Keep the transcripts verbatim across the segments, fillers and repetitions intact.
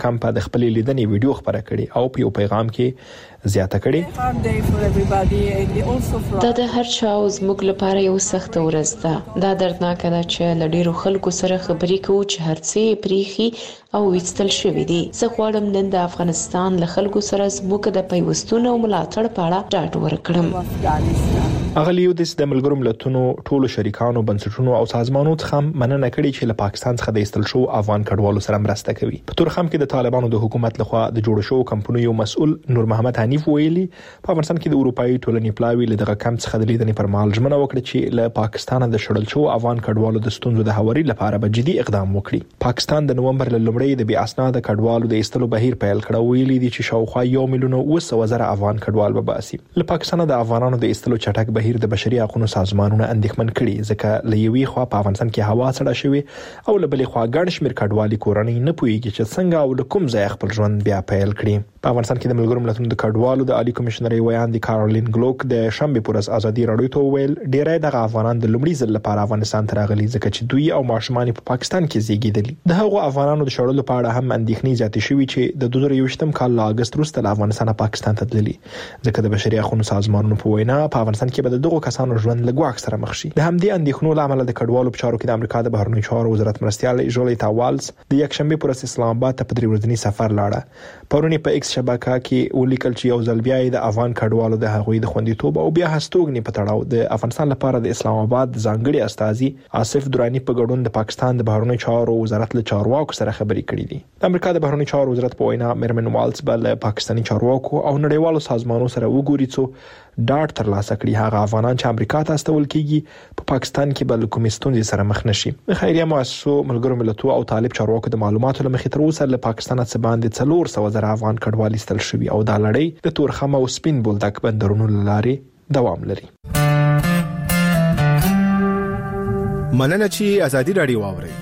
کمپ د خپل لیدنې ویډیو خبره کړي او په یو پیغام کې زیاته کړي دا د هر چا او زموږ لپاره یو سخت ورځ ده. دا دردناک ده چې له ډیرو خلکو سره خبرې کوو چې هر څه پریخي او وستل شوی دي. زه غواړم نن د افغانستان له خلکو سره زموږ د پیوستون او ملاتړ په اړه ډاډ ورکړم. اغلیو د ملګرو ملتونو ټولو شریکانو بنسټونو او سازمانونو څخه مننه کړې چې له پاکستان څخه د ایستل شو افغان کډوالو سره مرسته کوي. په تورخم کې د طالبانو د حکومت لخوا د جوړ شو کمپنیو یو مسؤل نور محمد حنیف ویلي په افغانستان کې د اروپאי ټولنې پلاوی له دغه کم څخه د لیدنې پر مهال ژمنه وکړه چې له پاکستان د شړل شو افغان کډوالو د ستونزو د هواري لپاره به جدي اقدام وکړي. پاکستان د نومبر له لومړۍ د بې اسناد کډوالو د ایستلو بهیر پیل کړ. ویلي دي چې شاوخوا یو میلیون او سو زره افغان کډوال به باسي. له پاکستان د افغانانو د ایستلو چټک بهیر د بشري حقوقو سازمانونه اندېښمن کړي ځکه له یوې خوا په افغانستان کې هوا سړه شوې او له بلې خوا ګڼ شمېر کډوالي کورنۍ نه پوهیږي چې څنګه او له کوم ځای خپل ژوند بیا پیل کړي. په افغانستان کې د ملګرو ملتونو د کډوالو د عالی کمشنري ویاندې کارولین ګلوک د شنبه پر ورځ ازادي راډیو ته ویل ډیری د افغانان د لومړي ځل لپاره افغانستان ته راغلي ځکه چې دوی او ماشومان په پاکستان کې زیږیدلي. د هغو افغانانو د شړلو په اړه هم اندېښنې زیاتې شوې چې د دوه زره یوویشتم کال له اگست وروسته له افغانستان پاکستان ته تللي ځکه د بشري حقوقو سازمانونو په وینا په افغانستان کې به د دغو کسانو ژوند له ګواښ سره مخ شي. د همدې اندېښنو له امله د کډوالو په چارو کې د امریکا د بهرنیو چارو وزارت مرستیال جولیتا والز د یک شنبه پر ورځ اسلام آباد ته په درې ورځني سفر لاړه. پرونی په ایکس شبکه کې ولیکل چې یو ځل بیا د افغان کډوالو د هغوی د خوندیتوب او بیا هستوګنې په تړاو د افغانستان لپاره د اسلام آباد ځانګړي استازي آصف درانی په ګډون د پاکستان د بهرنیو چارو وزارت له چارواکو سره خبرې کړې دي. د امریکا د بهرنیو چارو وزارت په وینا مرمن والز بل پاکستاني چارواکو او نړیوالو سازمانونو سره وګوري څو ډاډ ترلاسه کړي هغه افغانان چې امریکا ته استول کیږي په پا پاکستان کې بل کوم ستونزې سره مخ نشي. خیریه مؤسسو ملګرو ملتونو او طالب چارواکو د معلوماتو لمخې تر اوسه له پاکستان څخه باندې څلور سوه زره افغان کډوال ایستل شوي او دا لړۍ د تورخم او سپین بولدک بندرونو لارې دوام لري. مننه چې ازادي راډیو واوري.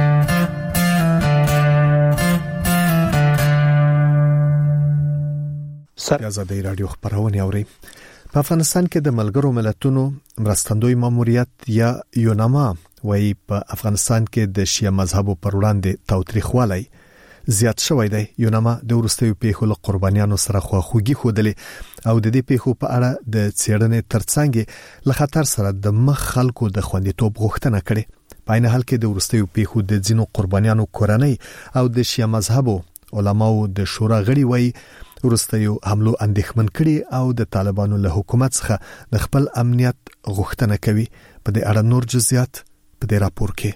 ازادي راډیو خبرونه اوري. په افغانستان کې د ملګرو ملتونو مرستندوی ماموریت یا یوناما وايي په افغانستان کې د شیعه مذهبو پر وړاندې تاوتریخوالی زیات شوی دی. یوناما د ورستیو پیښو له قربانیانو سره خواخوږي خوده او د دې پیښو په اړه د څېړنې ترڅنګ له خطر سره د مخ خلکو د خوندیتوب غوښتنه کړې. په عین حال کې د ورستیو پیښو د ځینو قربانیانو کورنۍ او د شیعه مذهبو علماو د شورا غړي وایي ورستیو حملو اندېښمن کړي او د طالبانو له حکومت څخه د خپل امنیت غوښتنه کوي. په دې اړه نور جزئیات په دې راپور کې.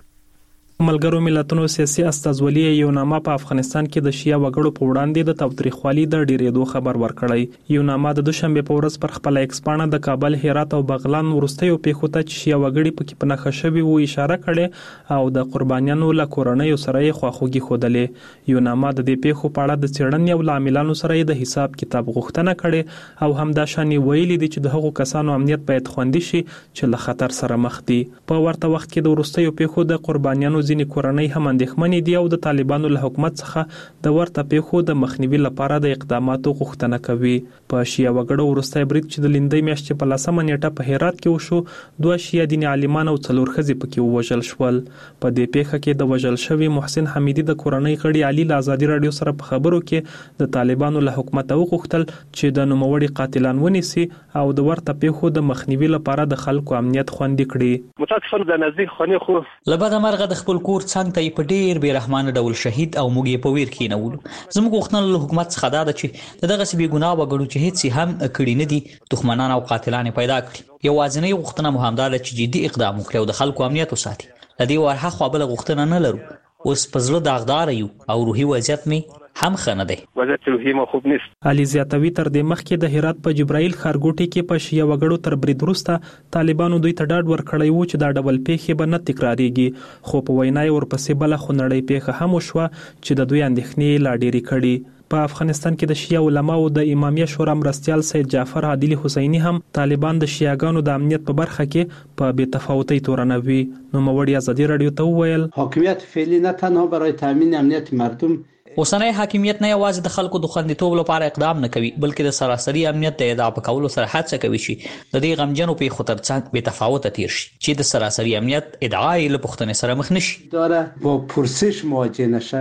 ملګرو ملتونو سیاسي استازولي یوناما په افغانستان کې د شیعه وګړو په وړاندې د تاوتریخوالي د ډیرېدو خبر ورکړی. یوناما د دوشنبه په ورځ پر خپل ایکس پاڼه د کابل، هرات او بغلان ورستیو پیښو ته چې شیعه وګړي پکې په نښه شوي وو اشاره کړې او د قربانیانو له کورنیو سره یې خواخوږي ښودلې. یوناما د دې پیښو په اړه د څېړنې او عاملانو سره د حساب کتاب غوښتنه کړې او همدا شان ویلي دي چې د هغو کسانو امنیت باید خوندي شي چې له خطر سره مخ دي. په ورته وخت کې د ورستیو پیښو د قربانیانو ځینې کورنۍ هم اندېښمنې دي او د طالبانو له حکومت څخه د ورته پیښو د مخنیوي لپاره د اقداماتو غوښتنه کوي. په شیعه وګړو وروستی برید چې د لیندۍ میاشتې په لسمه نیټه په هرات کې وشو، دوه شیعه دیني عالمان او څلور ښځې پکې ووژل شول. په دې پیښه کې د وژل شوي محسن حمیدي د کورنۍ غړي علي له ازادي راډیو سره په خبرو کې د طالبانو له حکومت وغوښتل چې د نوموړي قاتلان ونیسي او د ورته پیښو د مخنیوي لپاره د خلکو امنیت خوندي کړي. متاسفانه د نزدیک خاني خو لبد مرغه د خپل کور څنګه ته په ډیر بیرحمانه ډول شهید او موږ یې په ویر کې نهولو. زموږ غوښتنه له حکومت څخه دا ده چې دغه سبي ګناه وګړو چې هیڅ هم کړی نه دي دښمنان او قاتلان پیدا کړي. یوازینی غوښتنه مو همدا ده چې جدي اقدام وکړي او د خلکو امنیت وساتي. لدی ورها خو بل غوښتنه نه لرو. اوس په زړه داغدار یو او روحي وضعیت می هم خنه دی. وضعیت روحي مو خوب نیست. علي زیاتوي تر دې مخکې د هرات په جبرائیل ښارګوټي کې په شیعه وګړو تر برید وروسته طالبانو دوی ته ډاډ ورکړی وو چې دا ډول پیښې به نه تکراریږي، خو په وینا یې ورپسې بله خونړۍ پیښه هم وشوه چې د دوی اندېښنې لا ډېرې کړي. په افغانستان کې د شیعه علماو د امامیه شورا مرستیال سید جعفر عادلی حسینی هم طالبان د شیعاګانو د امنیت په برخه کې په بې تفاوتۍ تورنوي. نوموړي ازادي راډیو ته وویل حاکمیت فعلی نه تنها برای تامین امنیت مردم اوسنۍ حاکمیت نه یوازې د خلکو د خوندیتوب لپاره اقدام نه کوي بلکې د سراسري امنیت د ادعا په کولو سره هڅه کوي چې د دې غمجنو پیښو ترڅنګ بې تفاوته تیر شي چې د سراسري امنیت ادعا یې له پوښتنې سره مخ نشي. داره با پرسش مواجه نشه.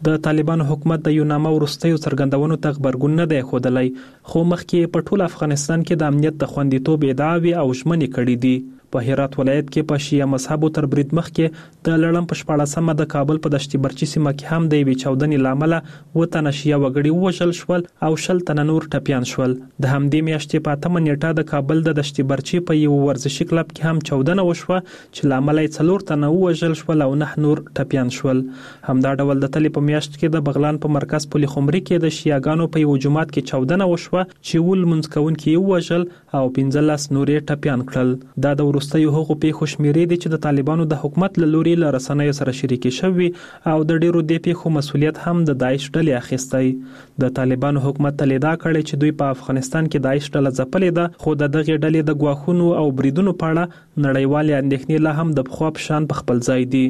د طالبانو حکومت د یوناما ورستیو څرګندونو ته خبرګون نه دی ښودلی، خو مخکې په ټول افغانستان کې د امنیت د خوندیتوب ادعاوې او ژمنې کړې دي. په هرات ولایت کې په شیعه مذهبو تر برید مخکې د لړم په شپاړسمه د کابل په دشت برچي سیمه کې هم د یوې چاودنې له امله اووه تنه شیعه وګړي ووژل شول او شل تنه نور ټپیان شول. د همدې میاشتې په اتمه نیټه د کابل د دشت برچي په یو ورزشي کلب کې هم چاودنه وشوه چې له امله یې څلور تنه ووژل شول او نه نور ټپیان شول. همدا ډول د تلې په میاشت کې د بغلان په مرکز پل خمري کې د شیعاګانو په یو جومات کې چاودنه وشوه چې ول لمونځ کوونکي یې ووژل او پنځلس نور یې ټپیان کړل. دا د وروستیو هغو پیښو شمیرې دي چې د طالبانو د حکومت له لوري له رسنیو سره شریکې شوي او د ډیرو دې پیښو مسؤلیت هم د داعش ډلې اخیستی. د طالبانو حکومت تل ادعا کړې چې دوی په افغانستان کې داعش ډله ځپلې ده، خو د دغې ډلې د ګواښونو او بریدونو په اړه نړیوالې اندېښنې لا هم د پخوا په شان په خپل ځای دي.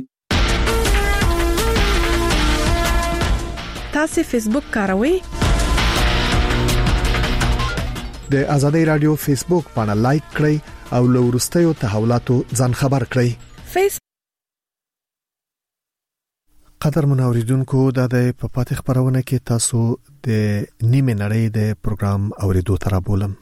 تاسو فیسبوک کاروئ؟ د ازادي رادیو فیسبوک باندې لایک کړئ او له وروستیو تحولاتو ځان خبر کړئ. فیس قدر منوریدونکو د دې په پاتې خبرونه کې تاسو د نیمه نړۍ د پروګرام اوریدو تر بولم.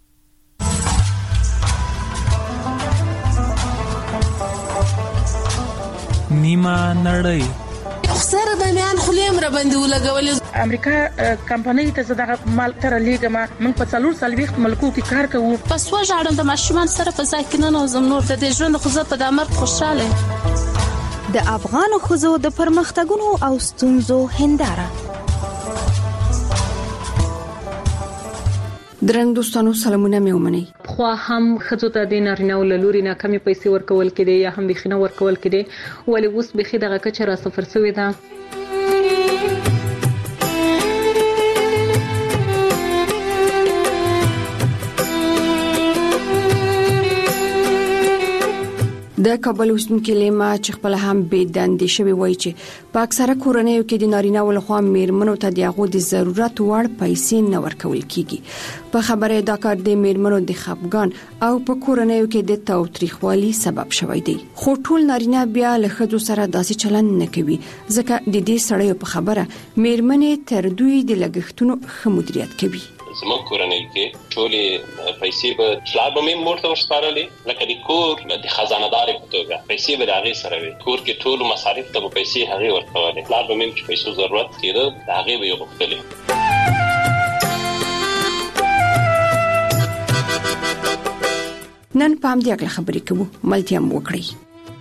نیمه نړۍ سره د میان خلیم را باندې ولګول. امریکا کمپنۍ ته زړه مال تر لیګما موږ په څلور سلويخت ملکو کې کار کوو. پس وژاړم د ماشومان سره په ځای کې نه نوزم نور د دې ژوند خو زه په دامر خوشاله. د افغان خزو د پرمختګونو او ستونزو هنداره. درنګ دوستانو سلامونه مې ومنئ. خو هم خزو ته د نارینه ولوري نه کمی پیسې ورکول کړي یا هم بخینه ورکول کړي، ولی اوس بخي دغه کچه را صفر شوی ده. د کابل اوسنکي لیما چې خپل هم بې دندې شوی وای چې په اکثره کورنیو کې د نارینه ولخوا میرمنو ته دغه د ضرورت وړ پیسې نه ورکول کیږي. په خبره دا کار د میرمنو د خپګان او په کورنیو کې د تاوتریخوالي سبب شوی دی. خو ټول نارینه بیا له خځو سره داسې چلند نه کوي، ځکه د دې سړیو په خبره میرمنې تر دوی د لګښتونو ښه مدیریت کوي. زموږ کورنۍ کې ټولې پیسې به پلار به مې مور ته ورسپارلې، لکه د کور د خزانه دار په توګه پیسې به د هغې سره وي. کور کې ټولو مصارف ته به پیسې هغې ورکولې. پلار به مې چې پیسو ضرورت کېده د هغې به یې غوښتلې. نن په همدې اړه خبرې کوو، ملتیا مو وکړئ.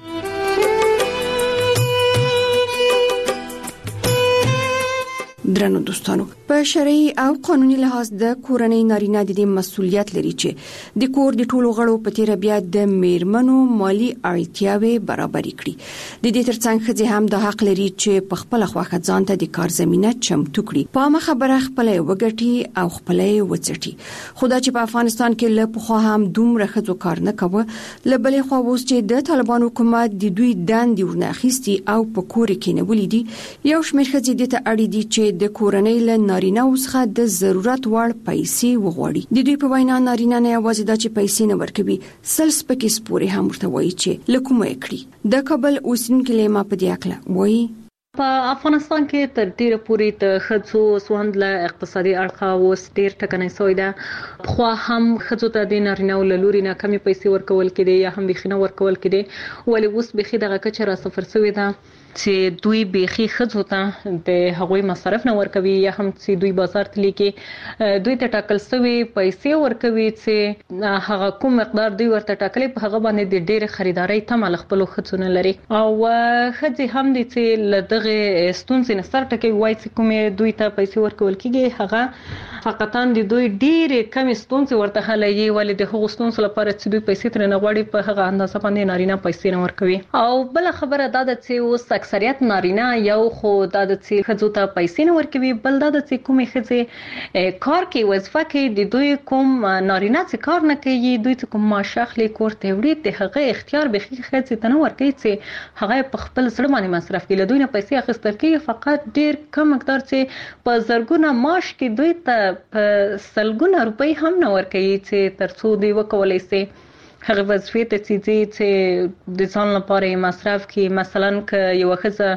درنو دوستانو، په شرعي او قانوني لحاظ د کورنۍ نارینه د دې مسؤلیت لري چې د کور د ټولو غړو په تیر بیا د میرمنو مالی اړتیاوې برابر کړي. د دې ترڅنګ خځې هم د حق لري چې په خپل خواخه ځان ته د کار زمينه چمتو کړي، په ما خبره خپل وګټي او خپل وڅټي. خدا چې په افغانستان کې له پخوا هم دومره خځو کار نه کوي، لبلې خو اوس چې د طالبانو حکومت د دوی دندې ورناخيستي او په کور کې نه ولیدي، یو شمېر خځې د ته اړ دي چې د کورنۍ له نارینه وسخه د ضرورت وړ پیسې وغواړي. د دوی په وینا نارینه نه یوازې د چ پیسې نه ورکوي، سلس پکې سپوري هم ورته وایي چې لکومه کړی. د کابل اوسنکي لیما په دې اړه وایي په افغانستان کې تر ډیره پورې د خځو سوند له اقتصادي اړخه اوس ډیر ټکنۍ شوی ده. خو هم خځو ته د نارینه ولوري نه کمی پیسې ورکول کړي یا هم بخینه ورکول کړي، ولی اوس بخي دغه کچه را صفر شوی ده چې دوی بخي خځو ته د هغوی مصرف نه ورکوي یا هم چې دوی بازار ته لیکي دوی ته ټاکل شوی پیسې ورکوي چې هغه کوم مقدار دوی ورته ټاکلي په هغه باندې د ډېر خریداري تمه خپل خځو نه لري. او خځې هم دي چې لدغه ستونزې نه سر ټکي وای چې کومې دوی ته پیسې ورکول کیږي، هغه حقیقتا د دوی ډېر کم ستونزې ورته حلوي، ولې د هغو ستونزو لپاره چې دوی پیسې تر نه غواړي په هغه اندازه باندې نارینه پیسې نه ورکوي. او بل خبره دا ده چې اوس اکثریت نارینه یو خو دا د چې خځو ته پیسې نه ورکوي، بل دا د چې کومې خځې کار کوي وظیفه کوي، د دوی کوم نارینه چې کار نه کوي، دوی چې کوم معاش اخلي کور ته وړي، د هغه اختیار به خځې ته نه ورکوي چې هغه په خپل زړه باندې مصرف کوي. له دوی نه پیسې اخیستل کیږي، فقط ډیر کم مقدار چې په زرګونه معاش کې دوی ته په سلګونه روپۍ هم نه ورکوي چې ترڅو دوی وکولای شي هغه وظیفې ته چې چې د ځان لپاره مصرف کړي. مثلا که یو ښځه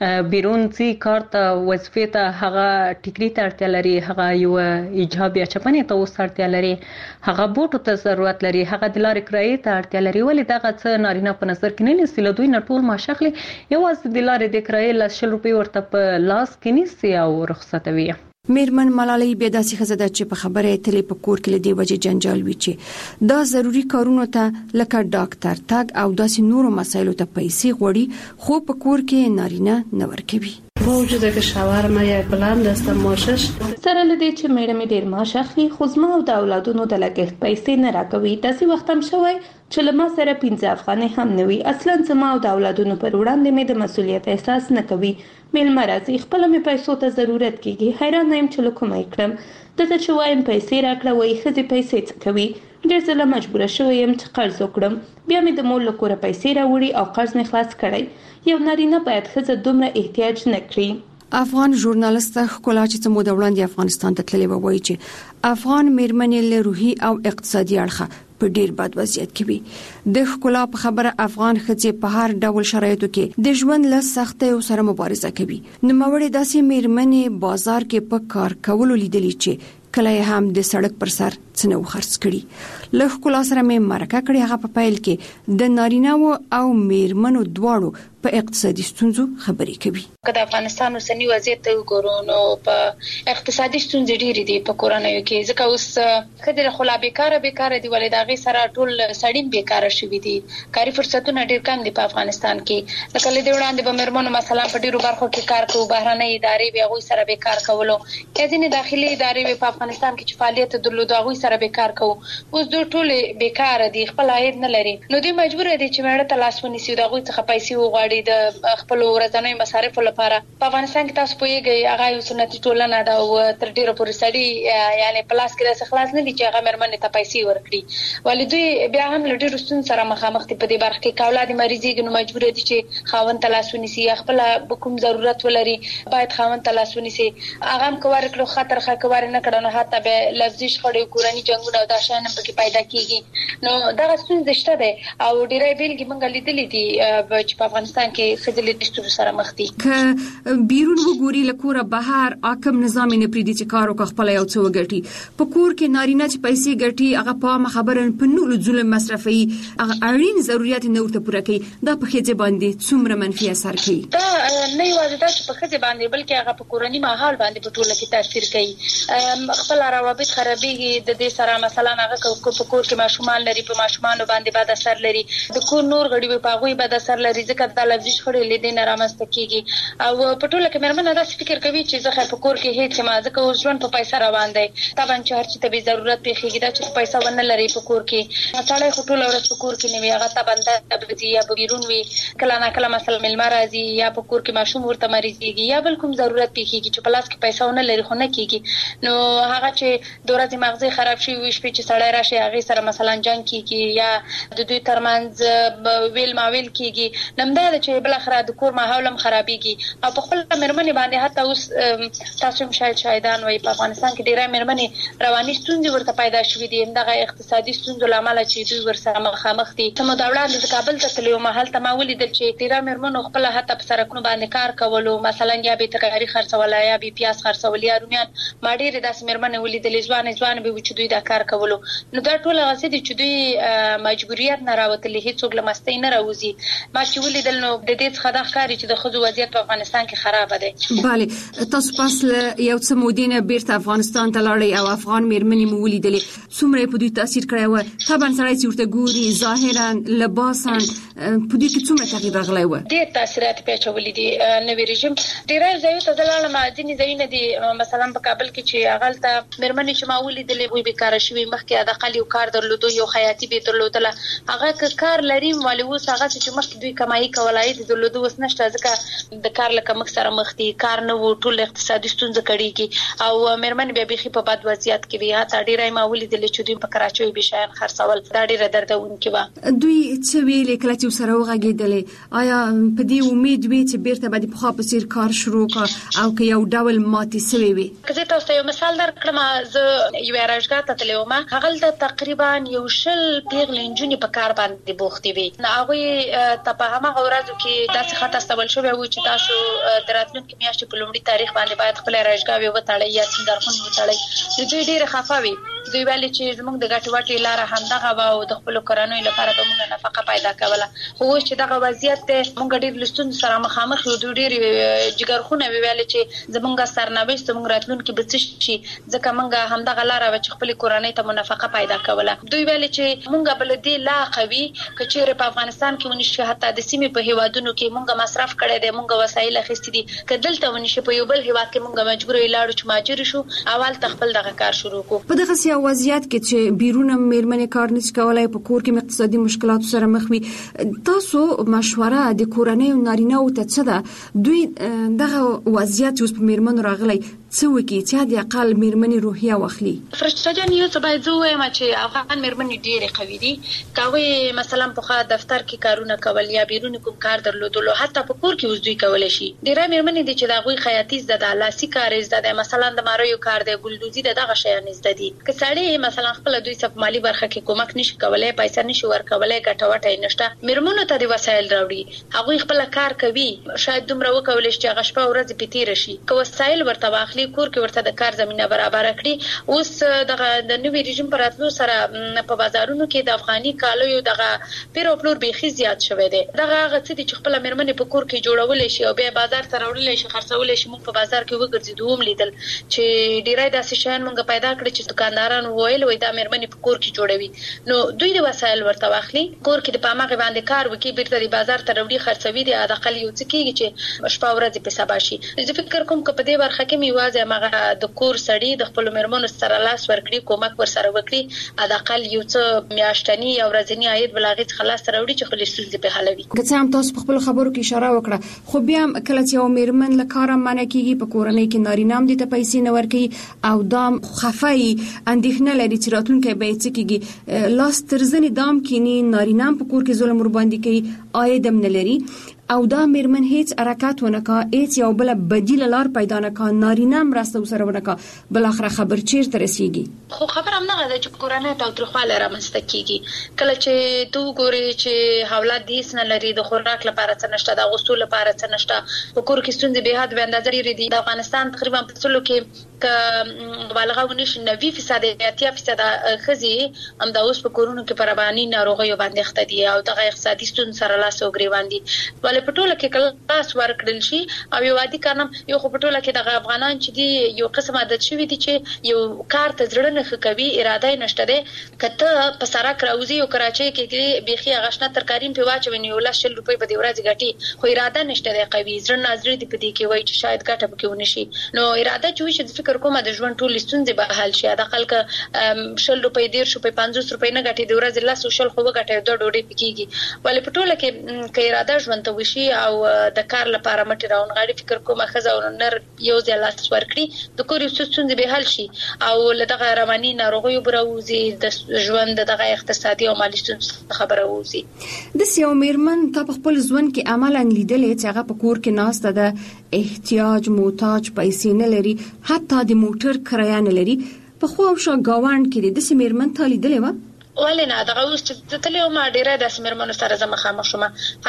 بیرون ځي کار ته وظیفې ته هغه ټیکري ته اړتیا لري، هغه یو ایجاب یا چپنې ته اوس اړتیا لري، هغه بوټو ته ضرورت لري، هغه د لارې کرایې ته اړتیا لري. ولې دغه څه نارینه په نظر کې نه نیسي؟ له دوی نه ټول معاش اخلي، یوازې د لارې د کرایې لس شل روپۍ ورته په لاس کې نیسي او رخصتوي. میرمن ملالۍ بیا داسې ښځه ده چې په خبره اتلې په کور کې لدی وجه جنجال وی چې دا ضروری کارونو ته لکه ډاکټر تاګ او داسې نورو مسایلو ته پیسې غوړي، خو په کور کې نارینه نه ورکوي. با وجود که شوهرم یک بلند است ماشش سره لدی چې میړه مې ډیر معاش اخلي، خو زما او د اولادونو د لګښت پیسې نه راکوي. داسې وخت هم شوی چې له ما سره پنځه افغانۍ هم نه وي. اصلا زما او د اولادونو پر وړاندې مې د مسؤلیت احساس نه کوي. میلمه راځي، خپل مې پیسو ته ضرورت کیږي. حیران یم چې له کومه یې کړم. دته چې وایم پیسې راکړه، وایي ښځې پیسې څه کوي. ډېر ځله مجبوره شوی یم چې قرض وکړم. بیا مې د مور له کوره پیسې راوړي او قرض مې خلاص کړی. یو نارینه باید ښځه دومره احتیاج نه کړي. افغان ژورنالیست ښکلا چې څه موده وړاندې افغانستان ته تللی و، وایي چې افغان میرمنې له روحي او اقتصادي اړخه په ډیر بد وضعیت کې وي. د ښکلا په خبره افغان ښځې په هر ډول شرایطو کې د ژوند له سختیو سره مبارزه کوي. نو موري داسې میرمنې بازار کې په کار کولو لیدلې چې کله هم د سړک پر سر څنو خرڅ کړي. له ښکلا سره مې مرکه کړې، هغه په پیل کې د نارینه او میرمنو دواړو په اقتصادي ستونزو خبرې کوي. که د افغانستان اوسنی وضعیت ته وګورو نو په اقتصادي ستونزې ډېرې دي په کورنیو کې، ځکه اوس ښځې خو لا بیکاره بیکاره دي، ولې د هغې سره ټول سړي بیکاره شوي دي. کاري فرصتونه ډېر کم دي په افغانستان کې. لکه له دې وړاندې به مېرمنو مثلا په ډېرو برخو کې کار کوو، بهرنۍ ادارې به هغوی سره بیکار کولو، یا ځینې داخلي ادارې به په افغانستان کې چې فعالیت درلود هغوی سره بیکار کوو. اوس دوی ټولې بیکاره دي، خپل عاید نه لري. نو دوی مجبوره دي چې مېړه ته لاس ونیسي، د هغوی څخه پیسې وغواړي د خپل ورځنیو مصارفو لپاره. په افغانستان کې تاسو پوهیږئ هغه یو سنتي ټولنه ده او تر ډیره پورې سړي یعنی په لاس کې داسې خلاص نه دي چې هغه مېرمنې ته پیسې ورکړي. ولې دوی بیا هم له ډیرو ستونزو سره مخامخ دي په دې برخه کې. که اولاد مریضېږي نو مجبور دي چې خاوند ته لاس ونیسي، یا خپل کوم ضرورت ولري باید خاوند ته لاس ونیسي. هغه هم که ورکړو خطر ښه، که ور نه کړو نو حتی به لفظي شخړې، کورني جنګونه او دا شیان هم پکې پیدا کېږي. نو دغه ستونزې شته دی او ډېرې بېلګې موږ لیدلې دي چې په افغانستان کې ښځې له دې ستونزو سره مخ دي. که بیرون وګوري له کوره بهر حاکم نظام نه پریدي چې کار وکړي خپل یو څه وګټي. په کور کې نارینه چې پیسې ګټي هغه په ما خبره په نور ظلم مصرفي، هغه اړین ضرورت نه ورته پوره کوي. دا په خځه باندې څومره منفي اثر کوي؟ دا نه یوازې دا چې په خځه باندې بلکې هغه په کورنی ماحول باندې په ټوله کې تاثیر کوي. خپل روابط خرابېږي د دې سره. مثلا هغه په کور کې ماشومان لري، په ماشومانو باندې بد اثر لري. د کور نور غړي په هغوی بد اثر لري، ځکه د لفظي شخړې لیدې نه رامنځته کېږي. او په ټوله کې مېرمنه داسې فکر کوي چې زه خیر په کور کې هیڅ ما ځکه اوس ژوند په پیسې روان دی. طبعا چې هر څه ته به ضرورت پیښیږي، دا چې پیسې ونه لري په کور کې سړی خو ټوله ورځ په کور کې نه وي، هغه طبعا د ځي یا بیرون وي. کله نه کله مثلا مېلمه راځي یا په کور کې ماشوم ورته مریضېږي یا بل کوم ضرورت پیښیږي چې په لاس کې پیسې ونه لري، خو نه کېږي. نو هغه چې د ورځې مغزي خراب شي وي، شپې چې سړی راشي هغې سره مثلا جنګ کېږي یا د دوی ترمنځ ویل ماویل کېږي. نو همدا ده چې بالاخره د کور ماحول هم خرابېږي. او په خپل مېرمنې باندې حتی اوس تاسو هم شاید شاهدان وایي په افغانستان کې ډېری مېرمنې رواني ستونزې ورته پیدا شوي دي، همدغه اقتصادي ستونزو له امله چې دوی ورسره مخامخ دي. څه موده وړاندې زه کابل ته تللې وم، هلته ما ولیدل چې ډېری مېرمنو خپله حتی په سړکونو باندې کار کولو، مثلا یا به ترکاري خرڅوله یا به پیاز خرڅول یا رومیان. ما ډېرې داسې مېرمنې ولیدلې ځوانې ځوانې به وي چې دوی دا کار کولو. نو دا ټول هغه څه دي چې دوی مجبوریت نه راوتلي، هېڅوک له مستۍ نه راوځي. ما چې ولیدل نو د دې څخه دا ښکاري چې د ښځو وضعیت په افغانستان کې خراب دی. بله، تاسو پس یو څه مودې نه بیرته افغانستان ته لاړئ او افغان مېرمنې مو ولیدلې، څومره په دوی تاثیر کړی و؟ طبعا سړی چې ورته ګوري ظاهرا لباسا په دې کې څومره تغییر راغلی و؟ ډېر تاثیرات یې پیچولي دي. نوي رژیم ډېری ځایونو ته زه لاړم، ځینې ځایونه دي مثلا په کابل کې چې هغلته مېرمنې چې ما ولیدلې وی بیکاره شوي، مخکې حداقل یو کار درلودو، یو خیاطي به یې درلودله. هغه که کار لري ولې اوس هغه چې مخکې دوی کمایي کوله عاید درلودو اوس نشته، ځکه د کار له کمښت سره مخ دي. کار نه و، ټول اقتصادي ستونزې کړېږي او مېرمنې بیا بیخي په بد وضعیت کې وي. حتی ډېری ما ولیدلې چې دوی په کراچیو به شیان خرڅول. دا ډېره دردونکې وه. دوی څه ویلې کله چې سره وغږیدلې آیا په دې امید وي چې بیرته به د پخوا په څیر کار شروع کا او که یو ډول ماتې سوي وي؟ که زه تاسو یو مثال درکړم، زه یو راجګه ته تللی وم، هغه تقریبا یو شل پیغلې نجونې په کار باندې بوختې وي. هغوی ته په هماغه ورځو کې داسې خط استول شوی و چې تاسو د راتلونکي میاشتې په لومړي تاریخ باندې باید خپل راجګاوې وتړئ یا سینګارخونې وتړئ. نو دوی ډېرې خفه وي. دوی ویلي چې زموږ د ګټې وټې لاره همدغه وه او د خپلو کورنیو لپاره به موږ نفقه پیدا کوله. خو اوس چې دغه وضعیت دی، موږ ډېر له ستونزو سره مخامخ یو. دوی ډېرې جګرخونه ویلي چې زموږ سرنوشت زموږ راتلونکي به څه شي، ځکه موږ همدغه لاره وه چې خپلې کورنۍ ته مو نفقه پیدا کوله. دوی ویلي چې موږ به له دې لا قوي که چیرې په افغانستان کې ونشي، حتی د سیمې په هیوادونو کې موږ مصرف کړی دی، موږ وسایل اخیستي دي، که دلته ونشي په یو بل هیواد کې موږ مجبور یو لاړو چې مهاجر شو، اول خپل دغه کار شروع کو. په دغه سیاسي وضعیت کې چې بیرونه میرمنې کار نشي کولای، په کور کې اقتصادي مشکلات سره مخ وي، تاسو مشوره د کورنۍ نارینه او ته څه ده؟ دوی دغه وضعیت اوس په میرمنو راغلی څه وکړي چې د اقل میرمنې روحیه واخلي؟ فرشته جان، یو څه باید زه ووایم چې افغان میرمنې ډېرې قوي دي. که هغوی مثلا پخوا دفتر کې کارونه کول یا بیرون کوم کار درلودلو، حتی په کور کې اوس دوی کولی شي. ډېری میرمنې دي چې د هغوی خیاطي زده ده، لاسي کار زده ده، مثلا د ماریو کار دی، ګلدوزي ده، دغه شیان زده دي. که سړی مثلا خپله دوی څه په مالي برخه کې کومک نشي کولی، پیسه نشي ورکولی، ګټه وټه یې نشته، میرمنو ته د وسایل راوړي، هغوی خپله کار کوي، شاید دومره وکولی شي چې هغه شپه ورځې پې تېره شي. که وسایل ورته واخلي، کور کې ورته د کار زمینه برابره کړي. اوس دغه د نوي رژیم په راتلو سره په بازارونو کې د افغاني کالیو دغه پیر او پلور بیخي زیات شوی دی. دغه هغه څه دي چې خپله میرمنې په کور کې جوړولی شي او بیا بازار ته راوړلی شي، خرڅولی شي. موږ په بازار کې وګرځېدو، هم لیدل چې ډېری داسې شیان موږ پیدا کړي چې دکاندارانو ویل وایي دا میرمنې په کور کې جوړوي. نو دوی د وسایل ورته واخلي، کور کې د په هماغې باندې کار وکړي، بیرته د بازار ته راوړي، خرڅوي. د حداقل یو څه کېږي چې شپه ورځې پې سبا شي. زه فکر کوم که په دې برخه کې مې یوازې هماغه د کور سړي د خپلو میرمنو سره لاس ورکړي، کومک ورسره وکړي، حداقل یو څه میاشتني یا ورځني عاید به له هغې څخه لاسته راوړي چې خپلې ستونزې پې حلوي. که څه هم تاسو په خپلو خبرو کې اشاره وکړه، خو بیا هم کله چې یو میرمن له کاره منع کېږي، په کورنۍ کې نارینه هم دې ته پیسې نه ورکوي او دا خفه یي، اندېښنه لري چې راتلونکی به یې څه کېږي، لاس تر زنې دام کیني، نارینه هم په کور کې ظلم ورباندې کوي، عاید هم نه لري او دا میرمن هیڅ حرکت ونه کا، هیڅ یو بل بدیل لار پیدا نه کا، نارینه مرسته سره ونه کا، بل اخر خبر چیرته رسیږي؟ خو خبر هم نه ده چې کورنۍ تاوتریخوالی رامنځته کېږي. کله چې ته وګورې چې اولاد دې هېڅ نه لري، د خوراک لپاره څه نشته، د اغوستو لپاره څه نشته، په کور کې ستونزې بې حد بې اندازه ډېرې دي. د افغانستان تقریبا په سلو کې که مبالغه ونشي نوي فیصد اتیا فیصد ښځې همدا اوس په کورونو کې په رباني ناروغیو باندې اخته دي او دغه اقتصادي ستونزو سره لاس او ګرېوان دي. ولې په ټوله کې که لاس ورکړل شي او یو عادي کار نه، یو خو په ټوله کې دغه افغانان چې دي یو قسم عادت شوي دي چې یو کار ته زړه نه ښه کوي، اراده یې نشته دی. که ته په سړک راوځې او کراچۍ کې بیخي هغه شنه ترکاري هم پرې واچوې، نو یو لس شل روپۍ په دې ورځې ګټي، خو اراده نشته دی قوي، زړه نازړه دي په دې کې وایي چې شاید ګټه پکې ونه شي. نو اراده چې وي چې فکر کومه د ژوند ټولې ستونزې به حل شي. حداقل که شل روپۍ دېرش روپۍ پنځوس روپۍ نه ګټې، د ورځې لس او شل خو وګټې، دوه ډوډۍ پې کېږي. ولې په ټوله کې که اراده ژوند ته وشي او د کار لپاره مټې راونغاړي، فکر کومه ښځه او نر یو ځای لاس ورکړي، د کور یو څه ستونزې به حل شي او له دغه رواني ناروغیو به راوځي، د ژوند دغه اقتصادي او مالي ستونزو څخه به راوځي. داسې یو میرمن تا په خپل ژوند کې عملاً لیدلې چې هغه په کور کې ناسته ده، احتیاج محتاج، پیسې نه لري، حتی د موټر کرایه نه لري، په خو او شا ګاونډ کې دي، داسې میرمن تا لیدلې وه؟ ولې نه، دغه اوس چې زه تللی وم ډېری داسې میرمنو سره زه مخامخ شوم.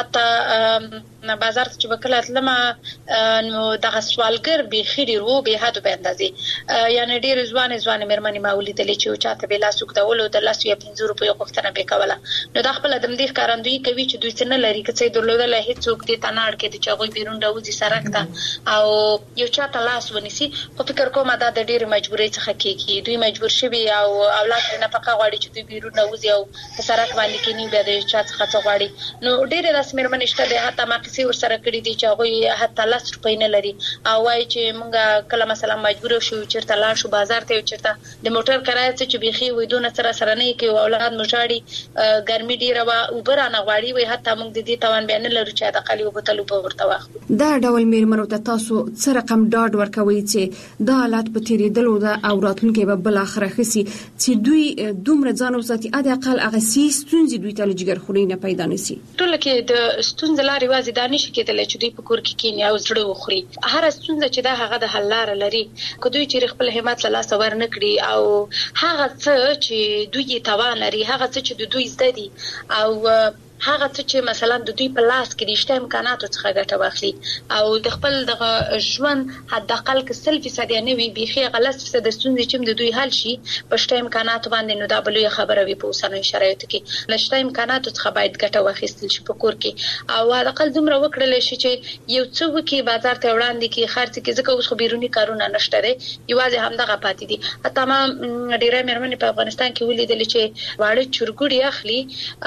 حتی بازار ته چې به کله تلمه نو دغه سوالګر بیخي ډېر وو، بې حد و بې اندازې، یعنې ډېرې ځوانې ځوانې میرمنې ما ولیدلې چې یو چا ته به یې لاس اوږدولو، د لسو یا پنځو روپیو غوښتنه به یې کوله. نو دا خپله د همدې ښکارندویي کوي چې دوی څه نه لري، که څه یې درلودلی هېڅوک دې ته نه اړ کېده چې هغوی بیرون راوځي سړک ته او یو چا ته لاس ونیسي. خو فکر کومه دا د ډېرې مجبورۍ څخه کېږي، دوی مجبور شوي او اولاد ترې نفقه غواړي چې دوی بیرون راوځي او په سړک باندې کېني، بیا د یو چا څخه څه غواړي. نو ډېرې داسې میرمنې شته دی، حتی ما تاکسي ورسره کړی دي چې هغه حتی لاس روپۍ نه لري او وايي چې موږ کله مثلا مجبور شو چیرته لاړ شو بازار ته چیرته د موټر کرایه چې بيخي ودونه سره سره نه کوي اولاد مشاړي ګرمي ډیره وا وبرانه غواړي وي حتی موږ د دې توان بیان لرو چې د قلی وبتلو په ورته واخلو دا ډول میرمنو ته تاسو څه رقم ډاډ ورکوي چې دا حالات په تیریدلو دا او راتلونکي به بل اخره خسي چې دوی دومره ځان وساتي اته اقل هغه سیس ستونزې دوی ته لږ خوري نه پیدا نشي ټول کې د ستونزې لارې وازي دانش کېدل چې دوی په کور کې کینی او زړه وخوري هر ستونزه چې دا هغه د حل لار لري که دوی چې خپل همت له لاس ور نه کړی او هغه څه چې دوی توان لري هغه څه چې دوی زده دي او هغه څه چې مثلا د دوی په لاس کې د شته امکاناتو څخه ګټه واخلي او د خپل د ژوند حد اقل کې سل فیصد نه وي بيخي غلط فیصد د ستونزې چې د دوی حل شي په شته امکاناتو باندې نو دا بلوي خبره وي په اوسنۍ شرایطو کې لشته امکاناتو څخه باید ګټه واخیستل شي په کور کې او حد اقل دومره وکړل شي چې یو څه وکي بازار ته وړاندې کې خرڅ کې ځکه اوس خو بیرونی کارونه نشته دي یوازې همدغه پاتې دي تمام ډیره مېرمنې په افغانستان کې ولیدل چې واړه چورګوړي اخلي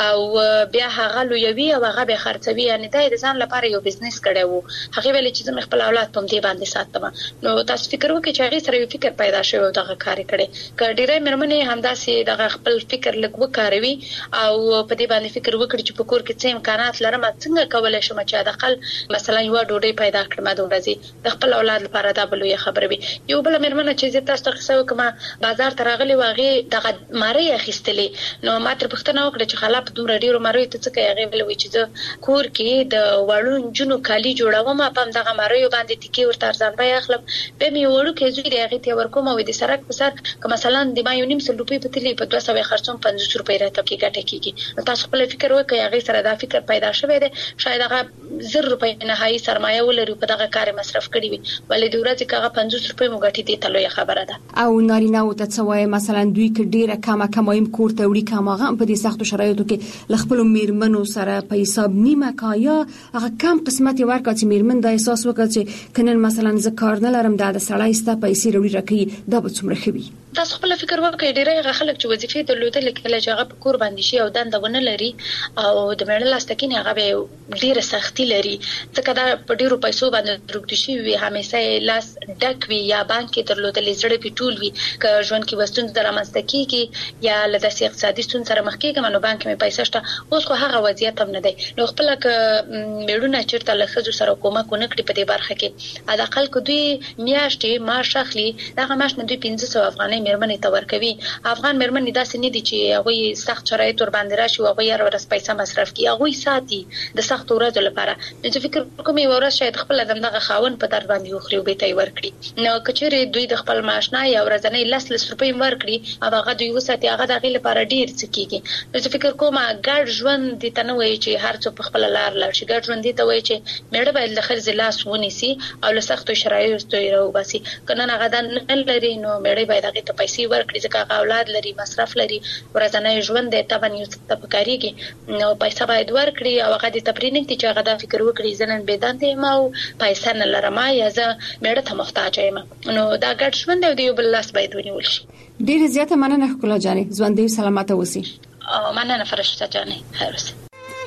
او بیا هغه لویوي او هغه به خرڅوي یعنی دا د ځان لپاره یو بزنس کړي وو هغه ویل چې زما خپل اولاد په دې باندې ساتم نو تاسو فکر وکړئ چې هغه سره یو فکر پیدا شوی او دغه کار کړي کډیره مېرمنې همداسې دغه خپل فکر لږ وکاروي او په دې باندې فکر وکړي چې په کور کې څه امکانات لرم څنګه کولای شم چې د خپل مثلا یو ډوډۍ پیدا کړم د ورځې د خپل اولاد لپاره دا بلوي خبره وي یو بل مېرمنه چې تاسو ته څه وکم بازار ته راغلي واغې دغه ماری اخیستلې نو ماته پښتنه وکړه چې خلاف دومره ډیرو ماری ته څه کوي هغه وی چې د کور کې د وړون جنو کالی جوړوم په دغه مریو باندې ټکی ورته ارزان بیا اخلم به می وړو کې زوی هغه ته ورکوم او د سرک په سر که مثلا د ما یو نیم سل روپۍ په تلی په دوه سوه خرڅوم پنځوس روپۍ راته کې ګټه کیږي تاسو خپل فکر وکړئ هغه سره دا فکر پیدا شوی دی شاید هغه زر روپۍ نهایي سرمایه ولري په دغه کار مصرف کړی وي ولې د ورځې کاغه پنځوس روپۍ مو ګټې دي تلوي خبره ده او نارینه او تڅوي مثلا دوی کې ډیره کمه کمایم کور ته وړي کماغه په دې سختو شرایطو کې لخپل میرمنو سره په حساب نیمه کایا هغه کم قسمت ورکړ چې میرمن د احساس وکړي چې کنن مثلا ز کار نه لرم د سړی ستا پیسې وروړي راکې دا به څومره خوي تاسو خپل فکر وکړئ ډیره خلک چې وظیفې درلودل کله چې هغه په کور باندې شي او دنده ونه لري او د مېړه لاستکینه هغه به ډیره سختي لري ځکه دا په ډیرو پیسو باندې درګد شي وي همیشه لاس ډک وي یا بانک کې درلودل زړه پیټول وي که ژوند کې وستون درامسته کیږي یا له داسې اقتصادي ستون سره مخ کېږي نو بانک مې پیسې شته اوس خو هغه وضعیت هم نه دی نو خپل ک میړونه چیرته له خزو سره کومه کو نه کړی په دې برخه کې ادا خلک دوی میاشتې معاش اخلي دغه معاش نه دوی پنځه سوه افغانۍ مېرمنې ته ورکوي افغان مېرمنې داسې نه دي چې هغه سخت شرایط ور باندې راشي او هغه هر ورځ پیسې مصرف کوي هغه ساتي د سخت ورځو لپاره نو فکر کوم یو ورځ شاید خپل دغه خاون په در باندې وخري او به تی ورکړي نو کچېره دوی د خپل معاش نه یا ورځنی لس لس روپۍ ورکړي او هغه دوی وساتي هغه دغه لپاره ډیر څه کیږي نو فکر کوم ګډ ژوند دي ته وایي چې هر څو په خپل لار لار شي ګډ ژوند دي ته وایي چې مېړه باید له خرڅ لاس ونیسي او له سختو شرایطو یې راوباسي کنه هغه د نه لري نو مېړه باید هغه ته پیسې ورکړي ځکه هغه اولاد لري مصرف لري ورځنی ژوند دی ته باندې یو څه پکاريږي نو پیسې باید ورکړي او هغه د تپرین کې چې هغه د فکر وکړي ځنن بيدانته ما او پیسې نه لرم یا زه مېړه ته محتاج یم نو دا ګډ ژوند دی یو بل لاس باید ونیول شي ډیر زیاته مننه خپل جانې ژوند دې سلامته وسی او مننه فرشته جانې خیر اوسه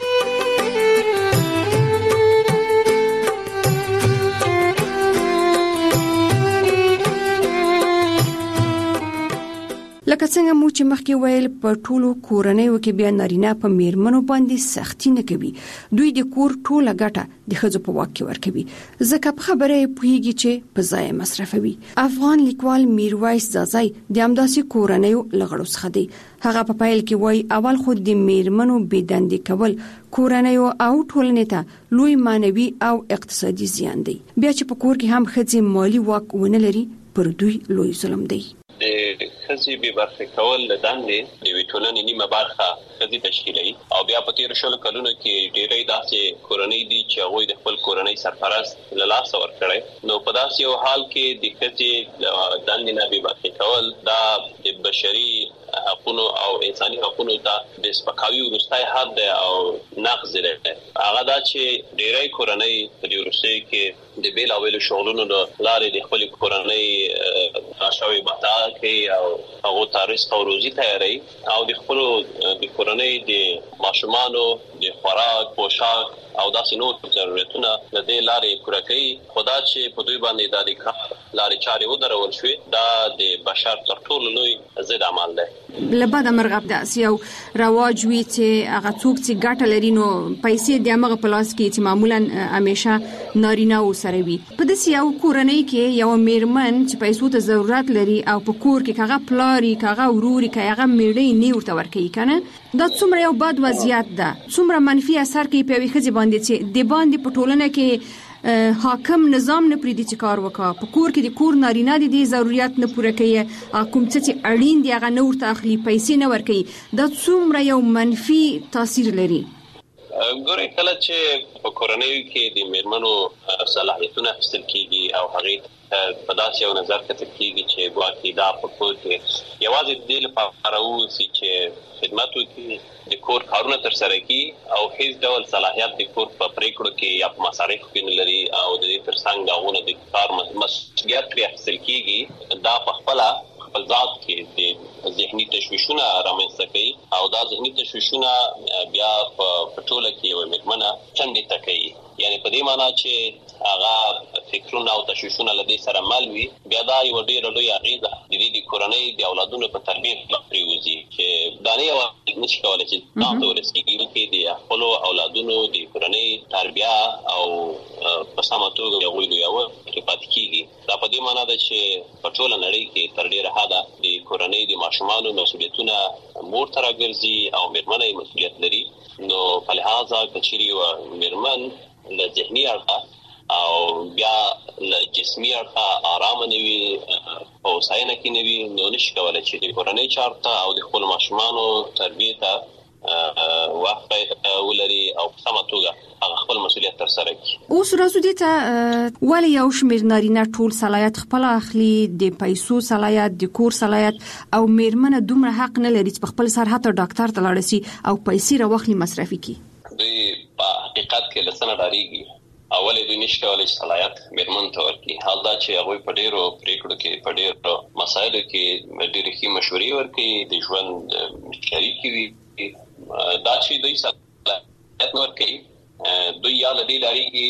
لکه څنګه مو چې مخکې ویل په ټولو کورنیو کې بیا نارینه په میرمنو باندې سختی نه کوي دوی د کور ټوله ګټه د ښځو په واک کې ورکوي ځکه په خبره پوهیږي چې په ځای مصرفوي افغان لیکوال میرویس زازای د همداسې کورنیو لغړو څخه دی هغه په پایل کې وایي اول خو د میرمنو بېدندې کول کورنیو او ټولنې ته لوی مانوي او اقتصادي زیان دی بیا چې په کور کې هم ښځې مالی واک ونه لري پر دوی لوی ظلم دی د خزي به برخه کول د دندې د ویټولنې نیمه برخه خزي تشکیلوي او بیا په تیر شل کلونو کې ډېرې داسې کورنۍ دي چې هغه د خپل کورنۍ سرپرست له لاس ورکړي نو په داسې یو حال کې د خزي دندې نه به برخه کول دا د بشري حقوقو او انساني حقوقو ته د سپکاوي ورستای حد دی او نقض دی هغه دا چې ډېرې کورنۍ په دې ورسته کې د بیل اویل شغلونو لارې د خپل کورنۍ راشوي بتا کوي او هغه تاریخ او روزي تیاری او د خپل د کورنۍ د ماشومانو د خوراک پوشاک او داسې نور ضرورتونه د دې لارې پوره کوي. خدا چې په دوی باندې د اړیکا لارې چارې ودرول شوې دا د بشر تر ټولو لوی ضد عمل دی. لبد مرغب د اسیو رواج وی چې هغه څوک چې ګټه لري نو پیسې د هغه پلاس کې چې معمولا همیشه نارینه وسره وي. په دې یو کورنۍ کې یو میرمن چې پیسو ته ضرورت لري او په کور کې هغه پلاری هغه وروري هغه میړې نه ورته ورکوي کنه دا څومره یو بد وضعیت ده، څومره منفي اثر کوي په ویخه باندې چې د باندې په ټولنه کې حاکم نظام نه پریدي چې کار وکړي. په کور کې د کور نارینه دي ضرورت نه پوره کوي، کوم څه چې اړین دي هغه نور ته اخلي، پیسې نه ورکوي. دا څومره یو منفي تاثیر لري. ګورې کله چې په کورنۍ کې د میرمنو صلاحیتونه اخیستل کیږي او هغه په داسې یو نظر کتل کیږي چې ګواکې دا په کور کې یوازې د دې لپاره اوسي چې خدمت وکړي، د کور کارونه تر سره کړي او هیڅ ډول صلاحیت د کور په پریکړو کې یا په مصارفو کې نه لري او د دې ترڅنګ داونه د کار مسؤلیت پرې اخیستل کیږي، دا په خپل خپل ذات کې د ذهني تشویشونه رامنځته کوي او دا ذهني تشویشونه بیا په ټوله کې یو میرمنه چندې ته کوي. یعنی په دې معنی چې هغه فکرونه او تشویشونه لدې سره مل وي، بیا دا یو ډېر لوی اغیزه د دې د کورنۍ د اولادونو په تربیت پریوزي چې دا نه یو نشي کولای چې تاسو ورسېږي کې د خپل اولادونو د کورنۍ تربیه او په سمه توګه یو ویلو یو پات کیږي. دا په دې معنی ده چې په ټوله نړۍ کې تر ډیره حده د کورنۍ د ماشومانو مسؤلیتونه مور ته راګرځي او میرمنې مسؤلیت لري. نو په لحاظه کچري و میرمن له ذهني اړخه او بیا له جسمي اړخه آرام نه وي او ساينه کې نه وي، نو نشي کولای چې د کورنۍ چارته او د خپل ماشومانو تربیته وخت ولري او په سمه توګه هغه خپل مسؤلیت تر سره کړي. اوس راځو دې ته ولې یو شمېر نارینه ټول صلاحیت خپل اخلي، د پیسو صلاحیت، د کور صلاحیت، او میرمنه دومره حق نه لري چې په خپل سر حتی ډاکټر ته لاړ شي او پیسې راوخلي مصرفي کړي. دوی په حقیقت کې لسنه ډاریږي اول دوی نشي کولای صلاحیت میرمن ته ورکړي. حال دا چې هغه په ډیرو پریکړو کې په ډیرو مسایلو کې ډېرې ښې مشورې ورکړي، د ژوند شریک وي. دا چې دوی صلاحیت ورکړي دوی یا لدې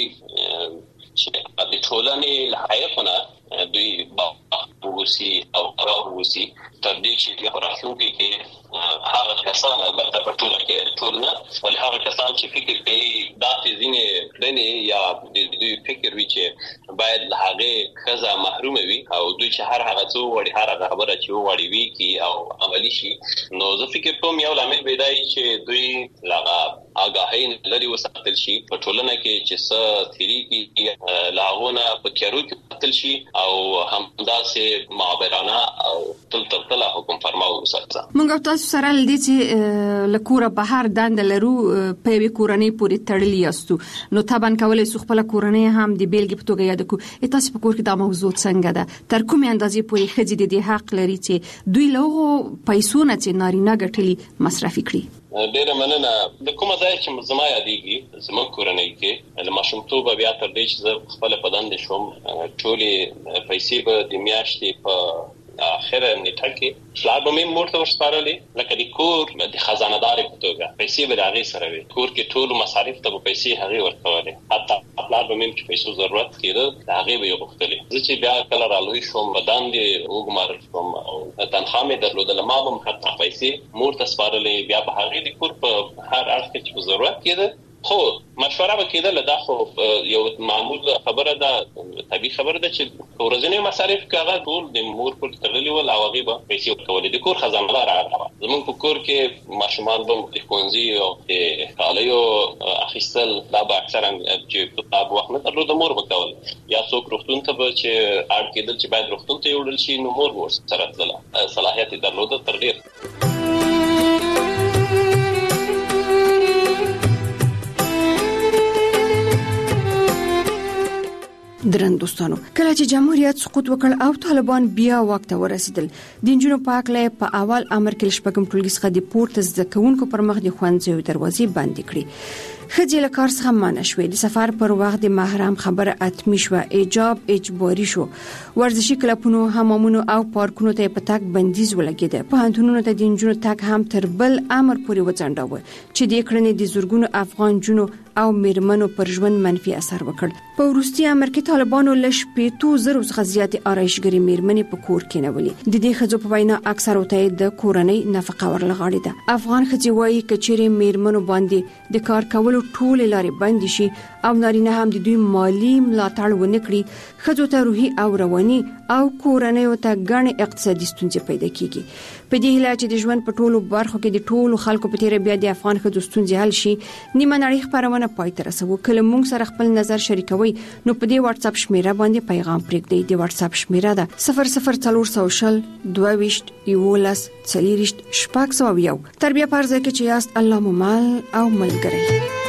لري چې د ټولنې له حقایقونه دوی باوسي او راووسي تر دې چې په راتلونکي کې هغه کسان البته په ټول کې ټولنه ولې هغه کسان چې فکر کوي دا ځینې کړنې یا د دوی فکر وی چې باید له هغه خزه محروم وي او دوی چې هر هغه څو وړي هر هغه خبره چې وړي وي کی او عملی شي. نو زه فکر کوم یو لامل پیدا چې دوی لاغه آگاهی لري وساتل شي په ټولنه کې چې څه تیری کې لاغونه په کېرو کې تل شي او همداسې معبرانه او تل تل تل حکم فرماو وساتل. موږ تاسو سره لدې چې لکوره بهر دند لرو په وی کورنۍ پورې تړلې یاستو، نو طبعا کولای سو خپل کورنۍ هم د بیلګې په توګه یاد کو. تاسو په کور کې دا موضوع څنګه ده؟ تر کومې اندازې پورې خځې د دې حق لري چې دوی له پیسو نه چې نارینه ګټلي مصرفي کړي؟ ډیره مننه. د کومه ځای چې زما یادېږي زموږ کورنۍ کې له ماشومتوبه بیا تر دې چې زه خپل په دندې شوم ټولې پیسې به د میاشتې په اخره نیټه کې پلار به مې مور ته ورسپارلې لکه د کور د خزانه‌دار په توګه پیسې به د هغې سره وي. کور کې ټولو مصارف ته به پیسې هغې ورکولې، حتی پلار به مې چې پیسو ضرورت کېده د هغې به یې غوښتلې. زه چې بیا کله رالوی شوم په دندې وګمارل شوم او تنخوا مې درلودله، ما به هم حتی پیسې مور ته سپارلې، بیا به هغې د کور په هر اړخ کې چې ضرورت کېده خو مشوره وکړه. دا خو یو معمول خبره ده، طبيعي خبره ده چې ورځنی مصارف کاغه ټول د مور پر تړلې ول او هغه به پیسې ورکولې. د کور خزانه دار راغله زموږ په کور کې ماشومان به د ښوونځي او د کالیو اخیستل دا به اکثرا چې په وخت نه درلود مور وکول، یا څوک روغتون ته به چې اړ کېدل چې باید روغتون ته یوړل شي نو مور ور سره تلله، صلاحیت درلود تر ډیر. درن دوستانو، کله چې جمهوریت سقوط وکړ او طالبان بیا واک ته ورسېدل، د انجونو په اړه په اول امر کې شپږم ټولګي څخه د پورته زده کوونکو پر مخ د ښوونځیو دروازې بندې کړې. خځې له کار څخه منع شوې. د سفر پر وخت د محرم خبره اتمی شو، ایجاب اجباري شو. ورزشي کلبونو، حمامونو او پارکونو ته په تک بندیز ولګید. په هنتونو ته د انجونو تک هم تر بل امر پورې وځنډاوه چې د کړنې د زورګونو افغان جنو او میرمنو پر ژوند منفي اثر وکړ. په وروستي امر کې طالبانو لش پیتو زرو څخه زیات آرایشګری میرمنې په کور کې نیولې. د دې خځو په وینا اکثر وته د کورنۍ نفقه ورلغاړي ده. افغان خځې وايي کچېرې میرمنو باندې د کار کولو ټول لارې بند شي او نارینه هم د دوی مالی ملاتړ ونکړي، خځو ته روحي او رواني او کورنۍ ته ګڼ اقتصادي ستونزې پیدا کیږي. په دې هیله چې د ژوند په ټولو برخو کې د ټولو خلکو په تیر بیا د افغان خځو ستونزې حل شي، نیمه نړۍ خبرونه پای ته رسوو. کله موږ سره خپل نظر شریکوي نو په دې واتس اپ شمیره باندې پیغام پرېږدئ. د واتس اپ شمیره ده صفر صفر څلور سو شل دوه ویشت یولس څلوریشت شپږ سو یو. تر بیا پرځه کې چې یاست الله مو مل او ملګری.